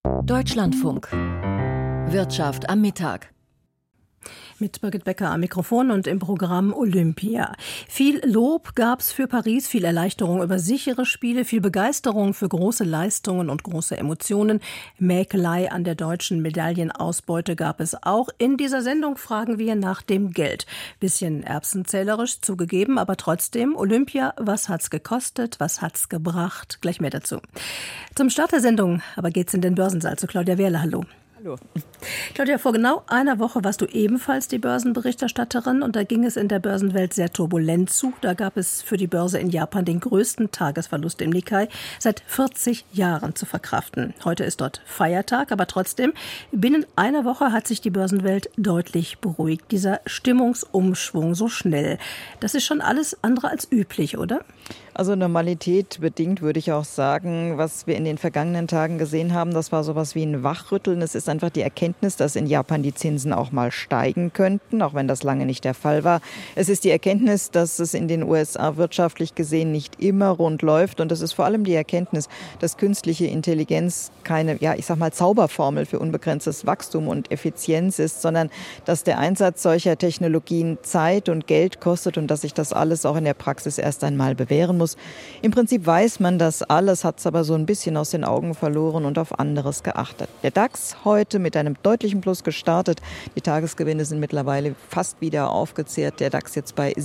Deutschlandfunk. Wirtschaft am Mittag. Mit Birgit Becker am Mikrofon und im Programm Olympia. Viel Lob gab's für Paris, viel Erleichterung über sichere Spiele, viel Begeisterung für große Leistungen und große Emotionen. Mäkelei an der deutschen Medaillenausbeute gab es auch. In dieser Sendung fragen wir nach dem Geld. Bisschen erbsenzählerisch zugegeben, aber trotzdem Olympia, was hat's gekostet, was hat's gebracht? Gleich mehr dazu. Zum Start der Sendung aber geht's in den Börsensaal zu Claudia Wehrle. Hallo. Hallo. Claudia, vor genau einer Woche warst du ebenfalls die Börsenberichterstatterin und da ging es in der Börsenwelt sehr turbulent zu. Da gab es für die Börse in Japan den größten Tagesverlust im Nikkei seit 40 Jahren zu verkraften. Heute ist dort Feiertag, aber trotzdem, binnen einer Woche hat sich die Börsenwelt deutlich beruhigt. Dieser Stimmungsumschwung so schnell, das ist schon alles andere als üblich, oder? Also Normalität bedingt, würde ich auch sagen, was wir in den vergangenen Tagen gesehen haben, das war sowas wie ein Wachrütteln. Es ist einfach die Erkenntnis, dass in Japan die Zinsen auch mal steigen könnten, auch wenn das lange nicht der Fall war. Es ist die Erkenntnis, dass es in den USA wirtschaftlich gesehen nicht immer rund läuft. Und es ist vor allem die Erkenntnis, dass künstliche Intelligenz keine, Zauberformel für unbegrenztes Wachstum und Effizienz ist, sondern dass der Einsatz solcher Technologien Zeit und Geld kostet und dass sich das alles auch in der Praxis erst einmal bewähren muss. Im Prinzip weiß man das alles, hat es aber so ein bisschen aus den Augen verloren und auf anderes geachtet. Der DAX heute mit einem deutlichen Plus gestartet. Die Tagesgewinne sind mittlerweile fast wieder aufgezehrt. Der DAX jetzt bei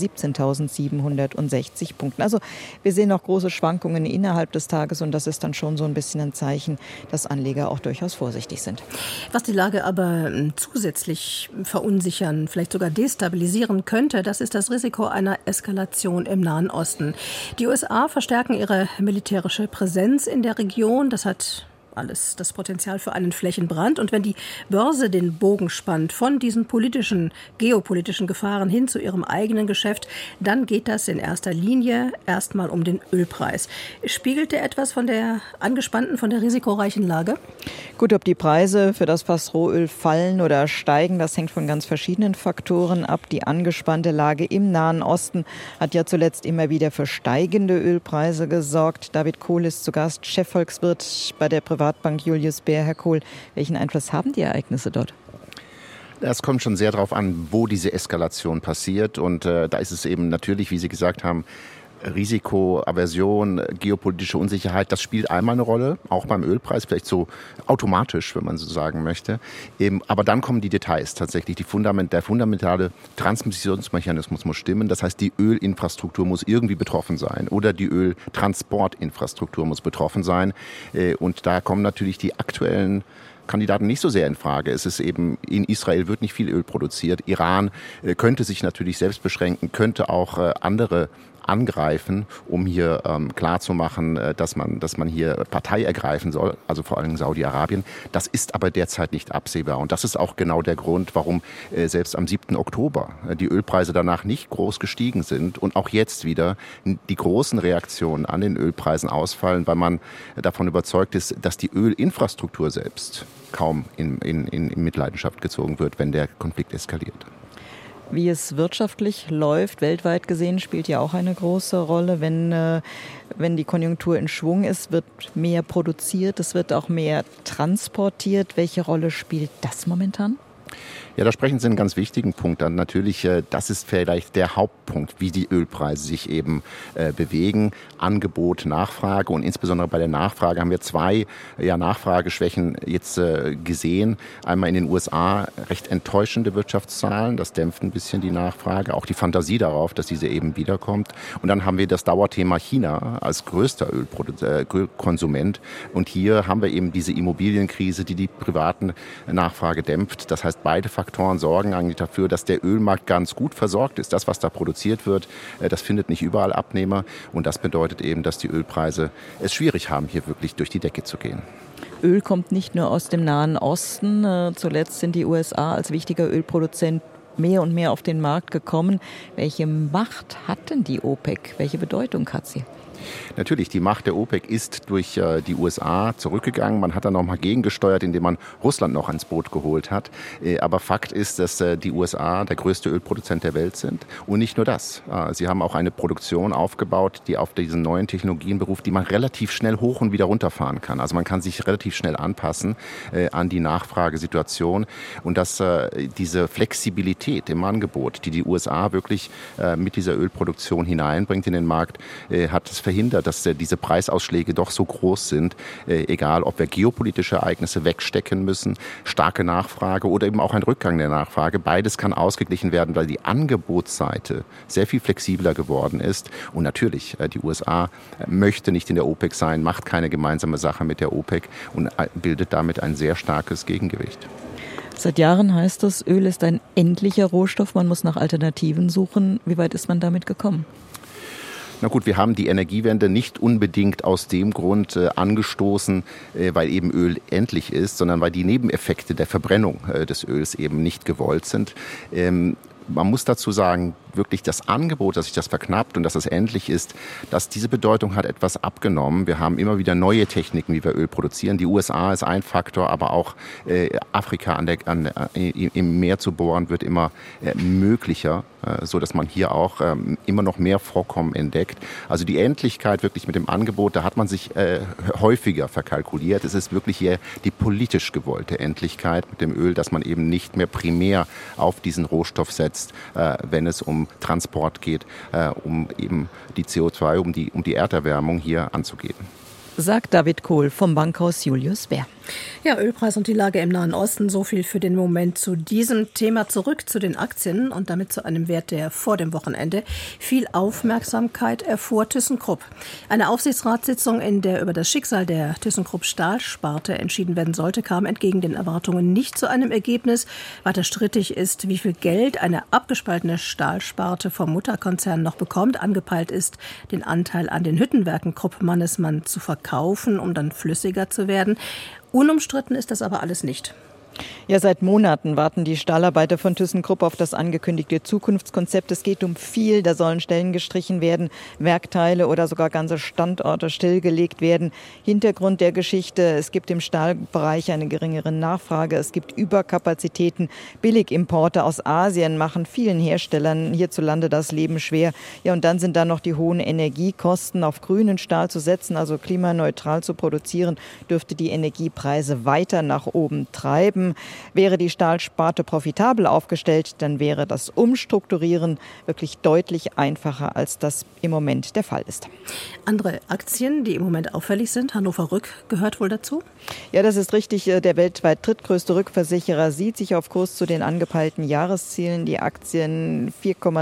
17.760 Punkten. Also wir sehen noch große Schwankungen innerhalb des Tages und das ist dann schon so ein bisschen ein Zeichen, dass Anleger auch durchaus vorsichtig sind. Was die Lage aber zusätzlich verunsichern, vielleicht sogar destabilisieren könnte, das ist das Risiko einer Eskalation im Nahen Osten. Die USA verstärken ihre militärische Präsenz in der Region. Das hat alles das Potenzial für einen Flächenbrand. Und wenn die Börse den Bogen spannt von diesen geopolitischen Gefahren hin zu ihrem eigenen Geschäft, dann geht das in erster Linie erstmal um den Ölpreis. Spiegelt der etwas von der angespannten, von der risikoreichen Lage? Gut, ob die Preise für das Fass Rohöl fallen oder steigen, das hängt von ganz verschiedenen Faktoren ab. Die angespannte Lage im Nahen Osten hat ja zuletzt immer wieder für steigende Ölpreise gesorgt. David Kohl ist zu Gast, Chefvolkswirt bei der Privatbank Julius Baer. Herr Kohl, welchen Einfluss haben die Ereignisse dort? Es kommt schon sehr darauf an, wo diese Eskalation passiert. Und da ist es eben natürlich, wie Sie gesagt haben, Risiko, Aversion, geopolitische Unsicherheit, das spielt einmal eine Rolle, auch beim Ölpreis, vielleicht so automatisch, wenn man so sagen möchte. Aber dann kommen die Details tatsächlich. Der fundamentale Transmissionsmechanismus muss stimmen. Das heißt, die Ölinfrastruktur muss irgendwie betroffen sein oder die Öltransportinfrastruktur muss betroffen sein. Und da kommen natürlich die aktuellen Kandidaten nicht so sehr in Frage. Es ist eben, in Israel wird nicht viel Öl produziert. Iran könnte sich natürlich selbst beschränken, könnte auch andere angreifen, um hier klarzumachen, dass man hier Partei ergreifen soll, also vor allem Saudi-Arabien. Das ist aber derzeit nicht absehbar. Und das ist auch genau der Grund, warum selbst am 7. Oktober die Ölpreise danach nicht groß gestiegen sind und auch jetzt wieder die großen Reaktionen an den Ölpreisen ausfallen, weil man davon überzeugt ist, dass die Ölinfrastruktur selbst kaum in Mitleidenschaft gezogen wird, wenn der Konflikt eskaliert. Wie es wirtschaftlich läuft, weltweit gesehen, spielt ja auch eine große Rolle. Wenn die Konjunktur in Schwung ist, wird mehr produziert, es wird auch mehr transportiert. Welche Rolle spielt das momentan? Ja, da sprechen Sie einen ganz wichtigen Punkt an. Natürlich, das ist vielleicht der Hauptpunkt, wie die Ölpreise sich eben bewegen. Angebot, Nachfrage und insbesondere bei der Nachfrage haben wir zwei Nachfrageschwächen jetzt gesehen. Einmal in den USA recht enttäuschende Wirtschaftszahlen, das dämpft ein bisschen die Nachfrage, auch die Fantasie darauf, dass diese eben wiederkommt. Und dann haben wir das Dauerthema China als größter Ölkonsument. Und hier haben wir eben diese Immobilienkrise, die privaten Nachfrage dämpft. Das heißt, beide Faktoren sorgen eigentlich dafür, dass der Ölmarkt ganz gut versorgt ist. Das, was da produziert wird, das findet nicht überall Abnehmer. Und das bedeutet eben, dass die Ölpreise es schwierig haben, hier wirklich durch die Decke zu gehen. Öl kommt nicht nur aus dem Nahen Osten. Zuletzt sind die USA als wichtiger Ölproduzent mehr und mehr auf den Markt gekommen. Welche Macht hat denn die OPEC? Welche Bedeutung hat sie? Natürlich, die Macht der OPEC ist durch die USA zurückgegangen. Man hat dann nochmal gegengesteuert, indem man Russland noch ans Boot geholt hat. Aber Fakt ist, dass die USA der größte Ölproduzent der Welt sind. Und nicht nur das. Sie haben auch eine Produktion aufgebaut, die auf diesen neuen Technologien beruft, die man relativ schnell hoch und wieder runterfahren kann. Also man kann sich relativ schnell anpassen an die Nachfragesituation. Und dass diese Flexibilität im Angebot, die USA wirklich mit dieser Ölproduktion hineinbringt in den Markt, hat es verhindert, dass diese Preisausschläge doch so groß sind, egal ob wir geopolitische Ereignisse wegstecken müssen, starke Nachfrage oder eben auch ein Rückgang der Nachfrage. Beides kann ausgeglichen werden, weil die Angebotsseite sehr viel flexibler geworden ist. Und natürlich, die USA möchte nicht in der OPEC sein, macht keine gemeinsame Sache mit der OPEC und bildet damit ein sehr starkes Gegengewicht. Seit Jahren heißt es, Öl ist ein endlicher Rohstoff, man muss nach Alternativen suchen. Wie weit ist man damit gekommen? Na gut, wir haben die Energiewende nicht unbedingt aus dem Grund angestoßen, weil eben Öl endlich ist, sondern weil die Nebeneffekte der Verbrennung des Öls eben nicht gewollt sind. Man muss dazu sagen, wirklich das Angebot, dass sich das verknappt und dass es endlich ist, dass diese Bedeutung hat etwas abgenommen. Wir haben immer wieder neue Techniken, wie wir Öl produzieren. Die USA ist ein Faktor, aber auch Afrika im Meer zu bohren wird immer möglicher, so dass man hier auch immer noch mehr Vorkommen entdeckt. Also die Endlichkeit wirklich mit dem Angebot, da hat man sich häufiger verkalkuliert. Es ist wirklich hier die politisch gewollte Endlichkeit mit dem Öl, dass man eben nicht mehr primär auf diesen Rohstoff setzt, wenn es um Transport geht, um eben die CO2, um die Erderwärmung hier anzugehen. Sagt David Kohl vom Bankhaus Julius Baer. Ja, Ölpreis und die Lage im Nahen Osten, so viel für den Moment zu diesem Thema. Zurück zu den Aktien und damit zu einem Wert, der vor dem Wochenende viel Aufmerksamkeit erfuhr, ThyssenKrupp. Eine Aufsichtsratssitzung, in der über das Schicksal der ThyssenKrupp Stahlsparte entschieden werden sollte, kam entgegen den Erwartungen nicht zu einem Ergebnis. Weiter strittig ist, wie viel Geld eine abgespaltene Stahlsparte vom Mutterkonzern noch bekommt. Angepeilt ist, den Anteil an den Hüttenwerken Krupp-Mannesmann zu verkaufen, um dann flüssiger zu werden. Unumstritten ist das aber alles nicht. Ja, seit Monaten warten die Stahlarbeiter von ThyssenKrupp auf das angekündigte Zukunftskonzept. Es geht um viel, da sollen Stellen gestrichen werden, Werkteile oder sogar ganze Standorte stillgelegt werden. Hintergrund der Geschichte, es gibt im Stahlbereich eine geringere Nachfrage, es gibt Überkapazitäten, Billigimporte aus Asien machen vielen Herstellern hierzulande das Leben schwer. Ja, und dann sind da noch die hohen Energiekosten. Auf grünen Stahl zu setzen, also klimaneutral zu produzieren, dürfte die Energiepreise weiter nach oben treiben. Wäre die Stahlsparte profitabel aufgestellt, dann wäre das Umstrukturieren wirklich deutlich einfacher, als das im Moment der Fall ist. Andere Aktien, die im Moment auffällig sind, Hannover Rück gehört wohl dazu? Ja, das ist richtig. Der weltweit drittgrößte Rückversicherer sieht sich auf Kurs zu den angepeilten Jahreszielen. Die Aktien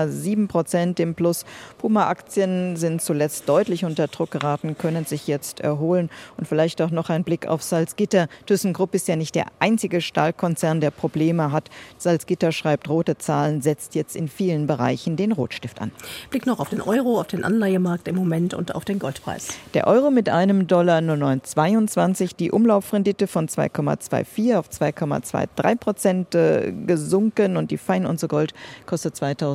4,7% im Plus. Puma-Aktien sind zuletzt deutlich unter Druck geraten, können sich jetzt erholen. Und vielleicht auch noch ein Blick auf Salzgitter. ThyssenKrupp ist ja nicht der einzige Stahlkonzern, der Probleme hat. Salzgitter schreibt rote Zahlen, setzt jetzt in vielen Bereichen den Rotstift an. Blick noch auf den Euro, auf den Anleihemarkt im Moment und auf den Goldpreis. Der Euro mit einem Dollar nur 9,22, die Umlaufrendite von 2,24 auf 2,23% gesunken und die Feinunze Gold kostet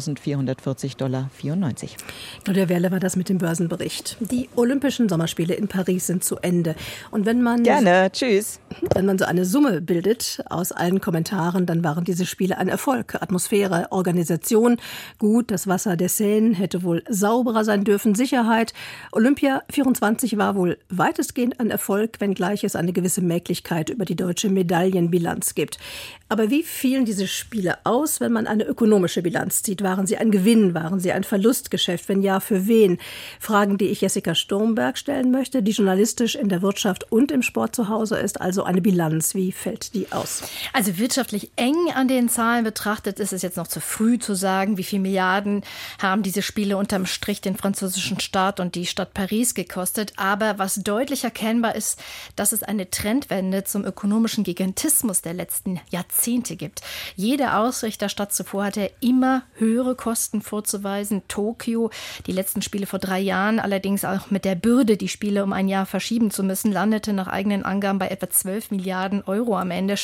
$2.440,94. Claudia Werle war das mit dem Börsenbericht. Die Olympischen Sommerspiele in Paris sind zu Ende. Und wenn man Gerne, tschüss. Wenn man so eine Summe bildet aus allen Kommentaren, dann waren diese Spiele ein Erfolg. Atmosphäre, Organisation, gut, das Wasser der Seine hätte wohl sauberer sein dürfen, Sicherheit. Olympia 24 war wohl weitestgehend ein Erfolg, wenngleich es eine gewisse Mäglichkeit über die deutsche Medaillenbilanz gibt. Aber wie fielen diese Spiele aus, wenn man eine ökonomische Bilanz zieht? Waren sie ein Gewinn? Waren sie ein Verlustgeschäft? Wenn ja, für wen? Fragen, die ich Jessica Sturmberg stellen möchte, die journalistisch in der Wirtschaft und im Sport zu Hause ist. Also eine Bilanz, wie fällt die aus? Also wirtschaftlich eng an den Zahlen betrachtet ist es jetzt noch zu früh zu sagen, wie viele Milliarden haben diese Spiele unterm Strich den französischen Staat und die Stadt Paris gekostet. Aber was deutlich erkennbar ist, dass es eine Trendwende zum ökonomischen Gigantismus der letzten Jahrzehnte gibt. Jede Ausrichterstadt zuvor hatte immer höhere Kosten vorzuweisen. Tokio, die letzten Spiele vor 3 Jahren, allerdings auch mit der Bürde, die Spiele um ein Jahr verschieben zu müssen, landete nach eigenen Angaben bei etwa 12 Milliarden Euro am Ende. Schätzungen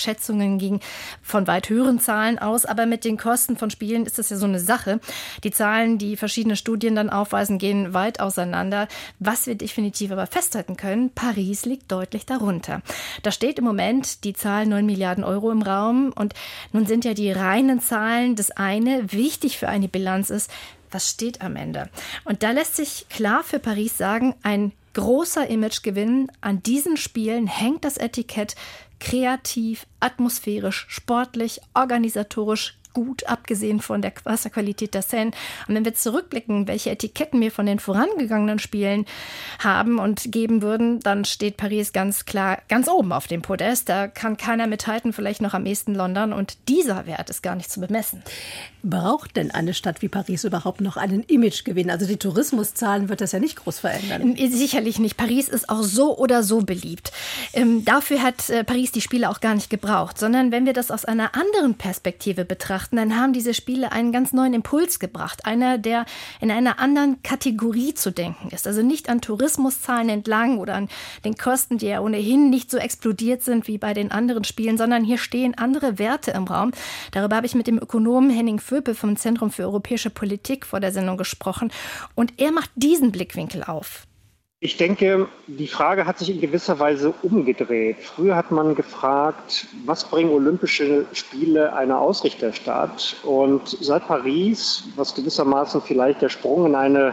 Expertinnen gingen von weit höheren Zahlen aus, aber mit den Kosten von Spielen ist das ja so eine Sache. Die Zahlen, die verschiedene Studien dann aufweisen, gehen weit auseinander. Was wir definitiv aber festhalten können, Paris liegt deutlich darunter. Da steht im Moment die Zahl 9 Milliarden Euro im Raum und nun sind ja die reinen Zahlen das eine. Wichtig für eine Bilanz ist, was steht am Ende? Und da lässt sich klar für Paris sagen, ein großer Imagegewinn. An diesen Spielen hängt das Etikett kreativ, atmosphärisch, sportlich, organisatorisch gut, abgesehen von der Wasserqualität der Seine. Und wenn wir zurückblicken, welche Etiketten wir von den vorangegangenen Spielen haben und geben würden, dann steht Paris ganz klar ganz oben auf dem Podest. Da kann keiner mithalten, vielleicht noch am ehesten London. Und dieser Wert ist gar nicht zu bemessen. Braucht denn eine Stadt wie Paris überhaupt noch einen Imagegewinn? Also die Tourismuszahlen wird das ja nicht groß verändern. Sicherlich nicht. Paris ist auch so oder so beliebt. Dafür hat Paris die Spiele auch gar nicht gebraucht, sondern wenn wir das aus einer anderen Perspektive betrachten, dann haben diese Spiele einen ganz neuen Impuls gebracht. Einer, der in einer anderen Kategorie zu denken ist. Also nicht an Tourismuszahlen entlang oder an den Kosten, die ja ohnehin nicht so explodiert sind wie bei den anderen Spielen, sondern hier stehen andere Werte im Raum. Darüber habe ich mit dem Ökonomen Henning Vöpel vom Zentrum für europäische Politik vor der Sendung gesprochen. Und er macht diesen Blickwinkel auf. Ich denke, die Frage hat sich in gewisser Weise umgedreht. Früher hat man gefragt, was bringen Olympische Spiele einer Ausrichterstadt? Und seit Paris, was gewissermaßen vielleicht der Sprung in eine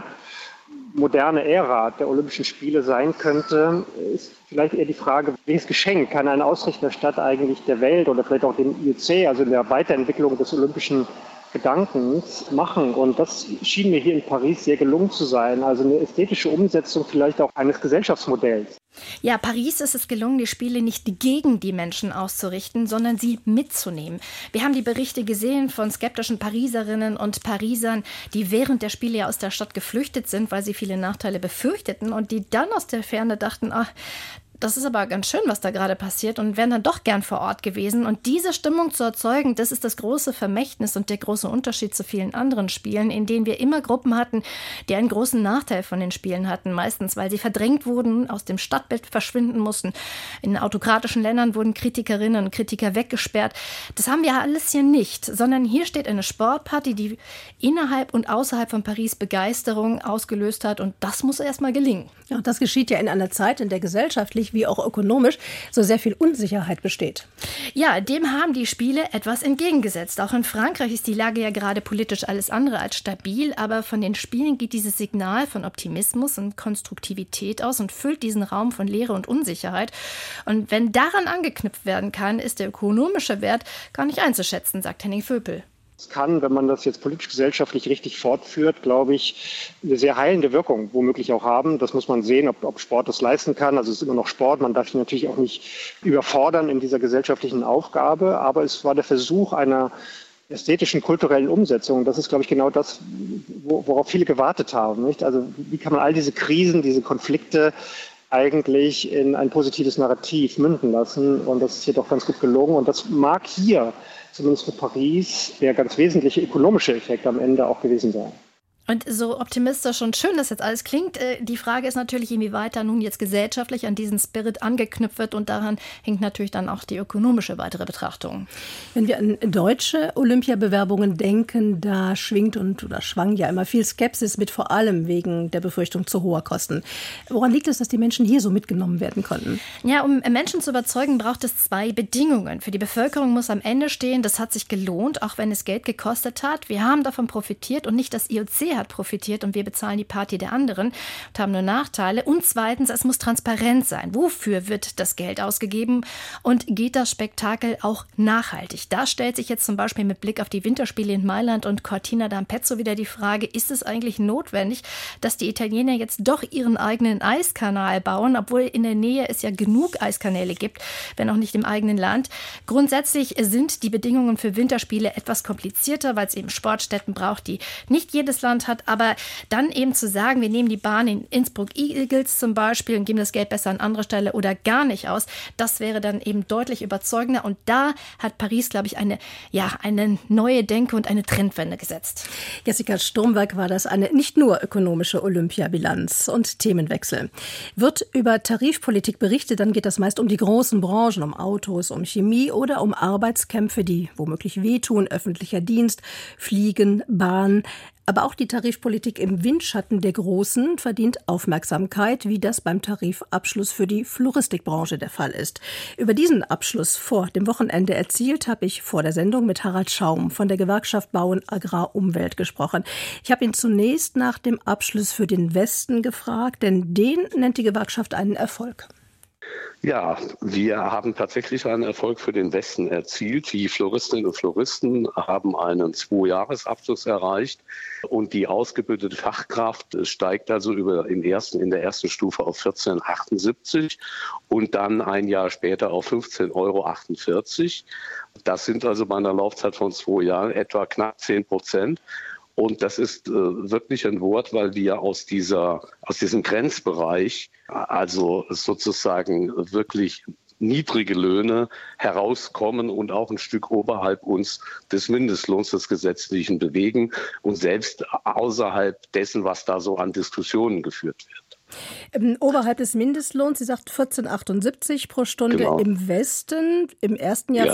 moderne Ära der Olympischen Spiele sein könnte, ist vielleicht eher die Frage, welches Geschenk kann eine Ausrichterstadt eigentlich der Welt oder vielleicht auch dem IOC, also der Weiterentwicklung des olympischen Gedankens machen. Und das schien mir hier in Paris sehr gelungen zu sein. Also eine ästhetische Umsetzung vielleicht auch eines Gesellschaftsmodells. Ja, Paris ist es gelungen, die Spiele nicht gegen die Menschen auszurichten, sondern sie mitzunehmen. Wir haben die Berichte gesehen von skeptischen Pariserinnen und Parisern, die während der Spiele ja aus der Stadt geflüchtet sind, weil sie viele Nachteile befürchteten und die dann aus der Ferne dachten, ach, das ist aber ganz schön, was da gerade passiert und wären dann doch gern vor Ort gewesen. Und diese Stimmung zu erzeugen, das ist das große Vermächtnis und der große Unterschied zu vielen anderen Spielen, in denen wir immer Gruppen hatten, die einen großen Nachteil von den Spielen hatten. Meistens, weil sie verdrängt wurden, aus dem Stadtbild verschwinden mussten. In autokratischen Ländern wurden Kritikerinnen und Kritiker weggesperrt. Das haben wir alles hier nicht, sondern hier steht eine Sportparty, die innerhalb und außerhalb von Paris Begeisterung ausgelöst hat. Und das muss erst mal gelingen. Ja, und das geschieht ja in einer Zeit, in der gesellschaftlich wie auch ökonomisch so sehr viel Unsicherheit besteht. Ja, dem haben die Spiele etwas entgegengesetzt. Auch in Frankreich ist die Lage ja gerade politisch alles andere als stabil, aber von den Spielen geht dieses Signal von Optimismus und Konstruktivität aus und füllt diesen Raum von Leere und Unsicherheit. Und wenn daran angeknüpft werden kann, ist der ökonomische Wert gar nicht einzuschätzen, sagt Henning Vöpel. Es kann, wenn man das jetzt politisch-gesellschaftlich richtig fortführt, glaube ich, eine sehr heilende Wirkung womöglich auch haben. Das muss man sehen, ob Sport das leisten kann. Also es ist immer noch Sport, man darf ihn natürlich auch nicht überfordern in dieser gesellschaftlichen Aufgabe. Aber es war der Versuch einer ästhetischen, kulturellen Umsetzung. Das ist, glaube ich, genau das, worauf viele gewartet haben. Nicht? Also wie kann man all diese Krisen, diese Konflikte eigentlich in ein positives Narrativ münden lassen? Und das ist hier doch ganz gut gelungen. Und das mag hier zumindest für Paris, der ganz wesentliche ökonomische Effekt am Ende auch gewesen sein. Und so optimistisch und schön das jetzt alles klingt, die Frage ist natürlich, inwieweit da nun jetzt gesellschaftlich an diesen Spirit angeknüpft wird und daran hängt natürlich dann auch die ökonomische weitere Betrachtung. Wenn wir an deutsche Olympiabewerbungen denken, da schwingt oder schwang ja immer viel Skepsis mit, vor allem wegen der Befürchtung zu hoher Kosten. Woran liegt es, dass die Menschen hier so mitgenommen werden konnten? Ja, um Menschen zu überzeugen, braucht es 2 Bedingungen. Für die Bevölkerung muss am Ende stehen, das hat sich gelohnt, auch wenn es Geld gekostet hat. Wir haben davon profitiert und nicht das IOC hat profitiert und wir bezahlen die Party der anderen und haben nur Nachteile. Und zweitens, es muss transparent sein. Wofür wird das Geld ausgegeben und geht das Spektakel auch nachhaltig? Da stellt sich jetzt zum Beispiel mit Blick auf die Winterspiele in Mailand und Cortina d'Ampezzo wieder die Frage, ist es eigentlich notwendig, dass die Italiener jetzt doch ihren eigenen Eiskanal bauen, obwohl in der Nähe es ja genug Eiskanäle gibt, wenn auch nicht im eigenen Land. Grundsätzlich sind die Bedingungen für Winterspiele etwas komplizierter, weil es eben Sportstätten braucht, die nicht jedes Land verändert hat. Aber dann eben zu sagen, wir nehmen die Bahn in Innsbruck Eagles zum Beispiel und geben das Geld besser an andere Stelle oder gar nicht aus, das wäre dann eben deutlich überzeugender. Und da hat Paris, glaube ich, eine neue Denke und eine Trendwende gesetzt. Jessica Sturmberg war das, eine nicht nur ökonomische Olympiabilanz und Themenwechsel. Wird über Tarifpolitik berichtet, dann geht das meist um die großen Branchen, um Autos, um Chemie oder um Arbeitskämpfe, die womöglich wehtun, öffentlicher Dienst, Fliegen, Bahn. Aber auch die Tarifpolitik im Windschatten der Großen verdient Aufmerksamkeit, wie das beim Tarifabschluss für die Floristikbranche der Fall ist. Über diesen Abschluss vor dem Wochenende erzielt habe ich vor der Sendung mit Harald Schaum von der Gewerkschaft Bau und Agrar Umwelt gesprochen. Ich habe ihn zunächst nach dem Abschluss für den Westen gefragt, denn den nennt die Gewerkschaft einen Erfolg. Ja, wir haben tatsächlich einen Erfolg für den Westen erzielt. Die Floristinnen und Floristen haben einen 2-Jahres-Abschluss erreicht und die ausgebildete Fachkraft steigt also in der ersten Stufe auf 14,78 und dann ein Jahr später auf 15,48 €. Das sind also bei einer Laufzeit von 2 Jahren etwa knapp 10%. Und das ist wirklich ein Wort, weil wir aus diesem Grenzbereich, also sozusagen wirklich niedrige Löhne herauskommen und auch ein Stück oberhalb uns des Mindestlohns des Gesetzlichen bewegen und selbst außerhalb dessen, was da so an Diskussionen geführt wird. Oberhalb des Mindestlohns, sie sagt 14,78 pro Stunde Genau. Im Westen, im ersten Jahr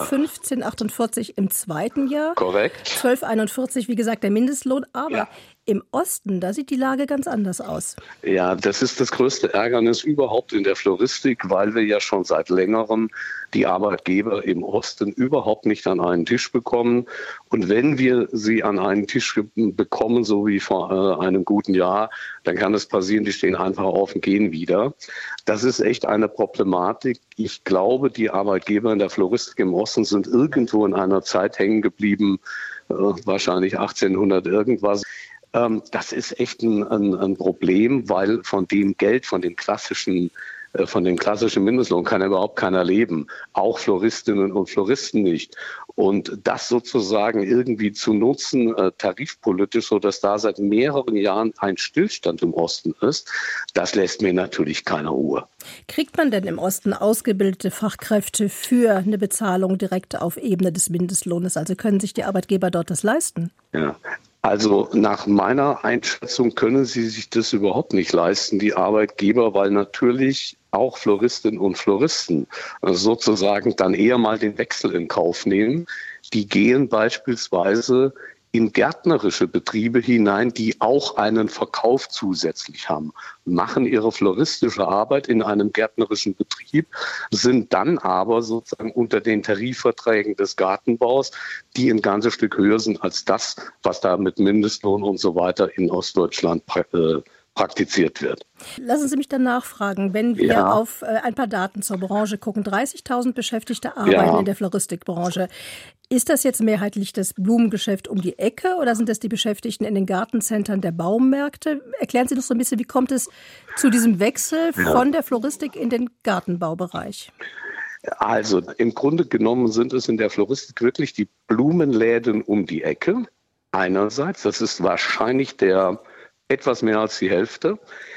15,48 im zweiten Jahr. Korrekt. 12,41, wie gesagt, der Mindestlohn. Aber im Osten, da sieht die Lage ganz anders aus. Ja, das ist das größte Ärgernis überhaupt in der Floristik, weil wir ja schon seit längerem die Arbeitgeber im Osten überhaupt nicht an einen Tisch bekommen. Und wenn wir sie an einen Tisch bekommen, so wie vor einem guten Jahr, dann kann es passieren, die stehen einfach auf und gehen wieder. Das ist echt eine Problematik. Ich glaube, die Arbeitgeber in der Floristik im Osten sind irgendwo in einer Zeit hängen geblieben, wahrscheinlich 1800 irgendwas. Das ist echt ein Problem, weil von dem Geld, von dem klassischen Mindestlohn kann überhaupt keiner leben. Auch Floristinnen und Floristen nicht. Und das sozusagen irgendwie zu nutzen, tarifpolitisch, sodass da seit mehreren Jahren ein Stillstand im Osten ist, das lässt mir natürlich keine Ruhe. Kriegt man denn im Osten ausgebildete Fachkräfte für eine Bezahlung direkt auf Ebene des Mindestlohnes? Also können sich die Arbeitgeber dort das leisten? Ja. Also nach meiner Einschätzung können sie sich das überhaupt nicht leisten, die Arbeitgeber, weil natürlich auch Floristinnen und Floristen sozusagen dann eher mal den Wechsel in Kauf nehmen. Die gehen beispielsweise in gärtnerische Betriebe hinein, die auch einen Verkauf zusätzlich haben, machen ihre floristische Arbeit in einem gärtnerischen Betrieb, sind dann aber sozusagen unter den Tarifverträgen des Gartenbaus, die ein ganzes Stück höher sind als das, was da mit Mindestlohn und so weiter in Ostdeutschland praktiziert wird. Lassen Sie mich dann nachfragen, wenn wir auf ein paar Daten zur Branche gucken. 30.000 Beschäftigte arbeiten in der Floristikbranche. Ist das jetzt mehrheitlich das Blumengeschäft um die Ecke oder sind das die Beschäftigten in den Gartencentern der Baumärkte? Erklären Sie doch so ein bisschen, wie kommt es zu diesem Wechsel von der Floristik in den Gartenbaubereich? Also im Grunde genommen sind es in der Floristik wirklich die Blumenläden um die Ecke. Einerseits, das ist wahrscheinlich etwas mehr als die Hälfte.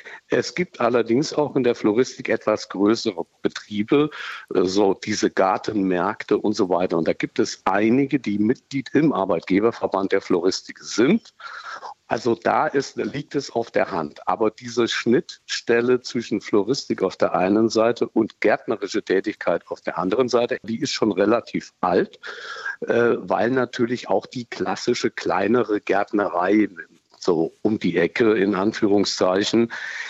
Es gibt allerdings auch in der Floristik etwas größere Betriebe, so diese Gartenmärkte und so weiter. Und da gibt es einige, die Mitglied im Arbeitgeberverband der Floristik sind. Also liegt es auf der Hand. Aber diese Schnittstelle zwischen Floristik auf der einen Seite und gärtnerische Tätigkeit auf der anderen Seite, die ist schon relativ alt, weil natürlich auch die klassische kleinere Gärtnerei so um die Ecke in Anführungszeichen,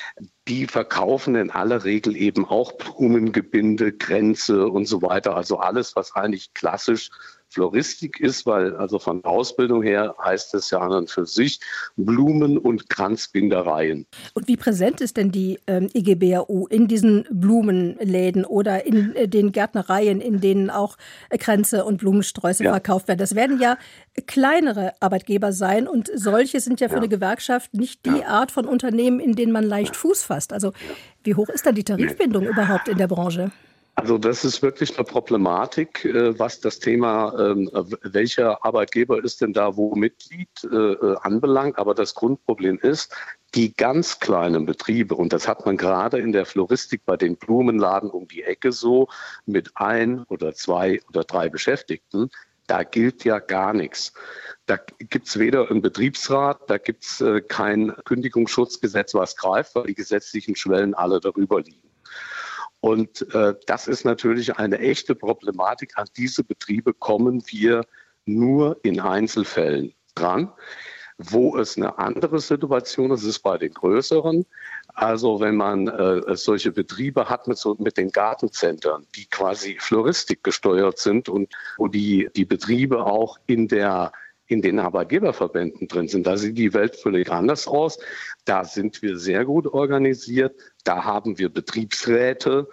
die verkaufen in aller Regel eben auch Blumengebinde, Kränze und so weiter. Also alles, was eigentlich klassisch Floristik ist, weil also von der Ausbildung her heißt es ja an und für sich Blumen- und Kranzbindereien. Und wie präsent ist denn die IGBAU in diesen Blumenläden oder in den Gärtnereien, in denen auch Kränze und Blumensträuße verkauft werden? Das werden ja kleinere Arbeitgeber sein und solche sind ja für eine Gewerkschaft nicht die Art von Unternehmen, in denen man leicht Fuß fasst. Also wie hoch ist da die Tarifbindung überhaupt in der Branche? Also das ist wirklich eine Problematik, was das Thema, welcher Arbeitgeber ist denn da wo Mitglied anbelangt. Aber das Grundproblem ist, die ganz kleinen Betriebe, und das hat man gerade in der Floristik bei den Blumenladen um die Ecke so, mit 1 oder 2 oder 3 Beschäftigten, da gilt ja gar nichts. Da gibt es weder einen Betriebsrat, da gibt es kein Kündigungsschutzgesetz, was greift, weil die gesetzlichen Schwellen alle darüber liegen. Und das ist natürlich eine echte Problematik. An diese Betriebe kommen wir nur in Einzelfällen dran. Wo es eine andere Situation ist bei den größeren. Also wenn man solche Betriebe hat mit den Gartenzentren, die quasi Floristik gesteuert sind und wo die Betriebe auch in den Arbeitgeberverbänden drin sind. Da sieht die Welt völlig anders aus. Da sind wir sehr gut organisiert. Da haben wir Betriebsräte.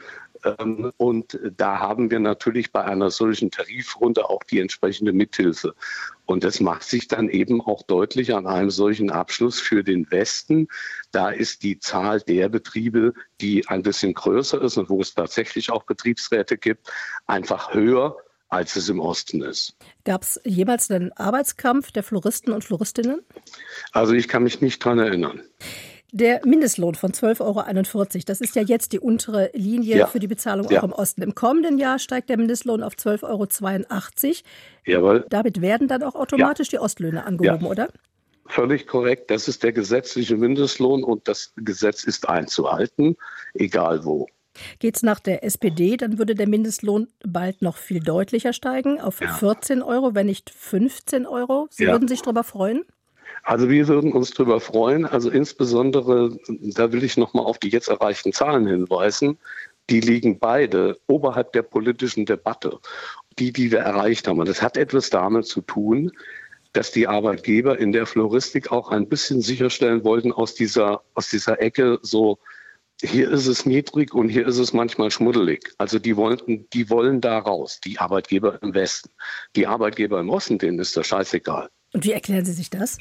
Und da haben wir natürlich bei einer solchen Tarifrunde auch die entsprechende Mithilfe. Und das macht sich dann eben auch deutlich an einem solchen Abschluss für den Westen. Da ist die Zahl der Betriebe, die ein bisschen größer ist und wo es tatsächlich auch Betriebsräte gibt, einfach höher, als es im Osten ist. Gab es jemals einen Arbeitskampf der Floristen und Floristinnen? Also ich kann mich nicht dran erinnern. Der Mindestlohn von 12,41 €, das ist ja jetzt die untere Linie für die Bezahlung auch im Osten. Im kommenden Jahr steigt der Mindestlohn auf 12,82 €. Jawohl. Damit werden dann auch automatisch die Ostlöhne angehoben, oder? Völlig korrekt. Das ist der gesetzliche Mindestlohn und das Gesetz ist einzuhalten, egal wo. Geht es nach der SPD, dann würde der Mindestlohn bald noch viel deutlicher steigen, auf 14 €, wenn nicht 15 €. Sie würden sich darüber freuen? Also wir würden uns darüber freuen. Also insbesondere, da will ich nochmal auf die jetzt erreichten Zahlen hinweisen, die liegen beide oberhalb der politischen Debatte, die wir erreicht haben. Und das hat etwas damit zu tun, dass die Arbeitgeber in der Floristik auch ein bisschen sicherstellen wollten aus dieser Ecke so, hier ist es niedrig und hier ist es manchmal schmuddelig. Also die wollen da raus, die Arbeitgeber im Westen. Die Arbeitgeber im Osten, denen ist das scheißegal. Und wie erklären Sie sich das?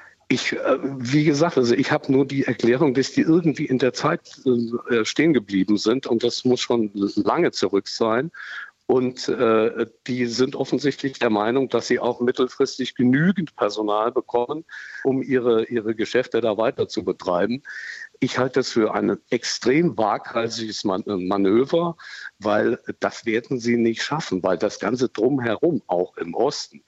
Wie gesagt, also ich habe nur die Erklärung, dass die irgendwie in der Zeit stehen geblieben sind und das muss schon lange zurück sein. Und die sind offensichtlich der Meinung, dass sie auch mittelfristig genügend Personal bekommen, um ihre Geschäfte da weiter zu betreiben. Ich halte das für ein extrem waghalsiges Manöver, weil das werden sie nicht schaffen, weil das Ganze drumherum, auch im Osten,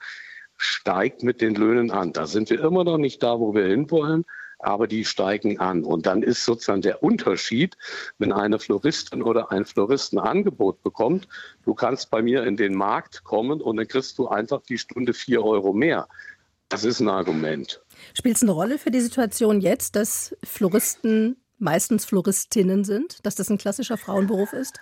steigt mit den Löhnen an. Da sind wir immer noch nicht da, wo wir hinwollen, aber die steigen an. Und dann ist sozusagen der Unterschied, wenn eine Floristin oder ein Florist ein Angebot bekommt, du kannst bei mir in den Markt kommen und dann kriegst du einfach die Stunde 4 € mehr. Das ist ein Argument. Spielt es eine Rolle für die Situation jetzt, dass Floristen meistens Floristinnen sind, dass das ein klassischer Frauenberuf ist?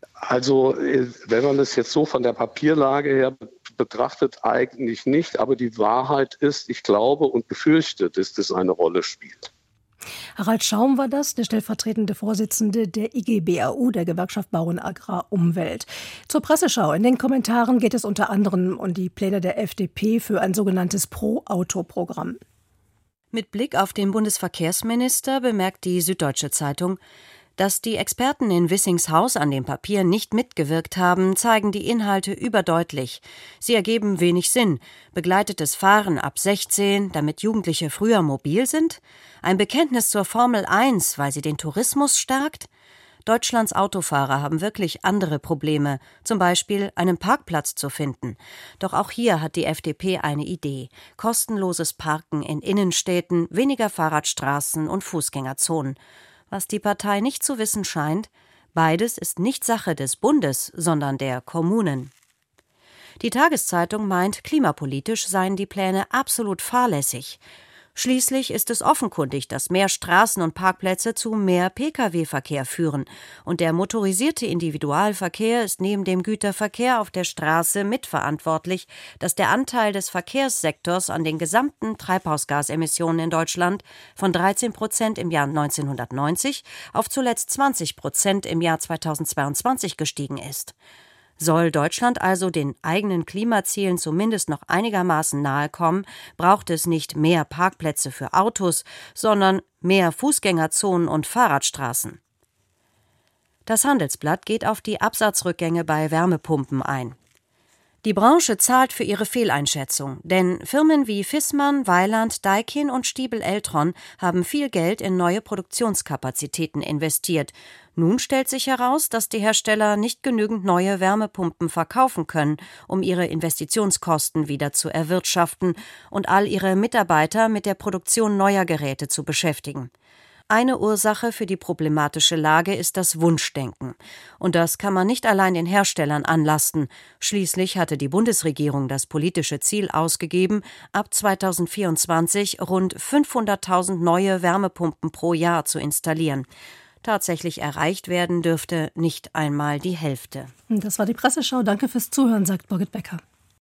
Also wenn man das jetzt so von der Papierlage her betrachtet, eigentlich nicht. Aber die Wahrheit ist, ich glaube und befürchte, dass das eine Rolle spielt. Harald Schaum war das, der stellvertretende Vorsitzende der IG-BAU, der Gewerkschaft Bau und Agrar Umwelt. Zur Presseschau. In den Kommentaren geht es unter anderem um die Pläne der FDP für ein sogenanntes Pro-Auto-Programm. Mit Blick auf den Bundesverkehrsminister bemerkt die Süddeutsche Zeitung, dass die Experten in Wissings Haus an dem Papier nicht mitgewirkt haben, zeigen die Inhalte überdeutlich. Sie ergeben wenig Sinn. Begleitetes Fahren ab 16, damit Jugendliche früher mobil sind? Ein Bekenntnis zur Formel 1, weil sie den Tourismus stärkt? Deutschlands Autofahrer haben wirklich andere Probleme, zum Beispiel einen Parkplatz zu finden. Doch auch hier hat die FDP eine Idee. Kostenloses Parken in Innenstädten, weniger Fahrradstraßen und Fußgängerzonen. Was die Partei nicht zu wissen scheint, beides ist nicht Sache des Bundes, sondern der Kommunen. Die Tageszeitung meint, klimapolitisch seien die Pläne absolut fahrlässig. Schließlich ist es offenkundig, dass mehr Straßen und Parkplätze zu mehr Pkw-Verkehr führen. Und der motorisierte Individualverkehr ist neben dem Güterverkehr auf der Straße mitverantwortlich, dass der Anteil des Verkehrssektors an den gesamten Treibhausgasemissionen in Deutschland von 13% im Jahr 1990 auf zuletzt 20% im Jahr 2022 gestiegen ist. Soll Deutschland also den eigenen Klimazielen zumindest noch einigermaßen nahe kommen, braucht es nicht mehr Parkplätze für Autos, sondern mehr Fußgängerzonen und Fahrradstraßen. Das Handelsblatt geht auf die Absatzrückgänge bei Wärmepumpen ein. Die Branche zahlt für ihre Fehleinschätzung, denn Firmen wie Viessmann, Weiland, Daikin und Stiebel-Eltron haben viel Geld in neue Produktionskapazitäten investiert. Nun stellt sich heraus, dass die Hersteller nicht genügend neue Wärmepumpen verkaufen können, um ihre Investitionskosten wieder zu erwirtschaften und all ihre Mitarbeiter mit der Produktion neuer Geräte zu beschäftigen. Eine Ursache für die problematische Lage ist das Wunschdenken. Und das kann man nicht allein den Herstellern anlasten. Schließlich hatte die Bundesregierung das politische Ziel ausgegeben, ab 2024 rund 500.000 neue Wärmepumpen pro Jahr zu installieren. Tatsächlich erreicht werden dürfte nicht einmal die Hälfte. Das war die Presseschau. Danke fürs Zuhören, sagt Birgit Becker.